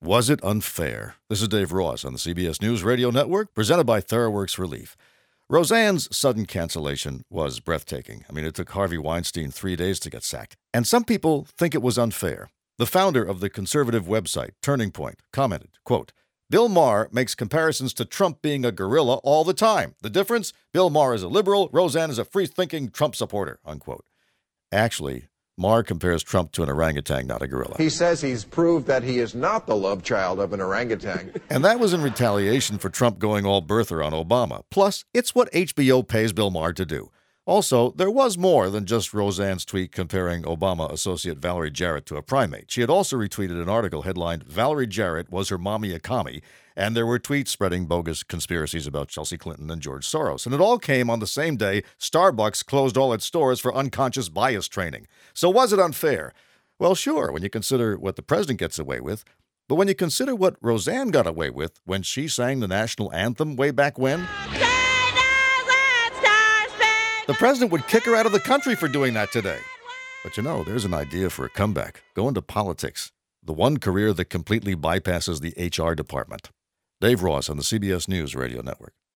Was it unfair? This is Dave Ross on the CBS News Radio Network, presented by TheraWorks Relief. Roseanne's sudden cancellation was breathtaking. I mean, it took Harvey Weinstein 3 days to get sacked. And some people think it was unfair. The founder of the conservative website, Turning Point, commented, quote, Bill Maher makes comparisons to Trump being a gorilla all the time. The difference? Bill Maher is a liberal, Roseanne is a free-thinking Trump supporter, unquote. Actually, Maher compares Trump to an orangutan, not a gorilla. He says he's proved that he is not the love child of an orangutan. And that was in retaliation for Trump going all birther on Obama. Plus, it's what HBO pays Bill Maher to do. Also, there was more than just Roseanne's tweet comparing Obama associate Valerie Jarrett to a primate. She had also retweeted an article headlined, Valerie Jarrett was her mommy a commie, and there were tweets spreading bogus conspiracies about Chelsea Clinton and George Soros. And it all came on the same day Starbucks closed all its stores for unconscious bias training. So was it unfair? Well, sure, when you consider what the president gets away with. But when you consider what Roseanne got away with when she sang the national anthem way back when, the president would kick her out of the country for doing that today. But you know, there's an idea for a comeback. Go into politics. The one career that completely bypasses the HR department. Dave Ross on the CBS News Radio Network.